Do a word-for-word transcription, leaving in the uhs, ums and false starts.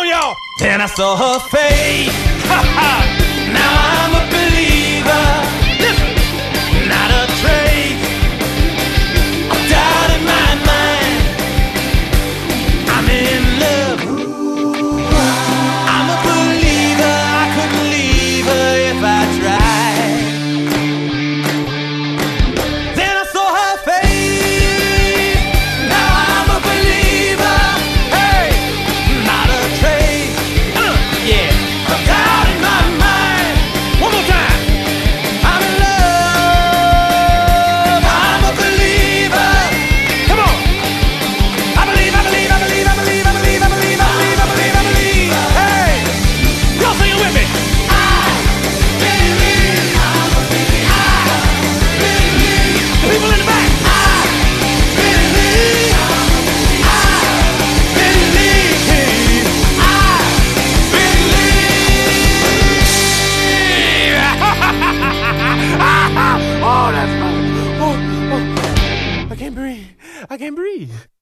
y'all. Then I saw her face. Now I'm a believer. Listen, not a trace of doubt in my mind. I'm in love. I'm a believer. I couldn't leave her if I tried. Then I saw her face. Now I'm a believer. Hey, not a trace. Uh, yeah, of doubt in my mind. One more time. I'm in love. I'm a believer. Come on. I believe, I believe, I believe, I believe, I believe, I believe, I believe, I believe, I believe. Hey, y'all sing it with me. I believe. I believe. The people in the back. I believe. I believe. I believe. Oh, that's fun. Oh, oh. I can't breathe. I can't breathe.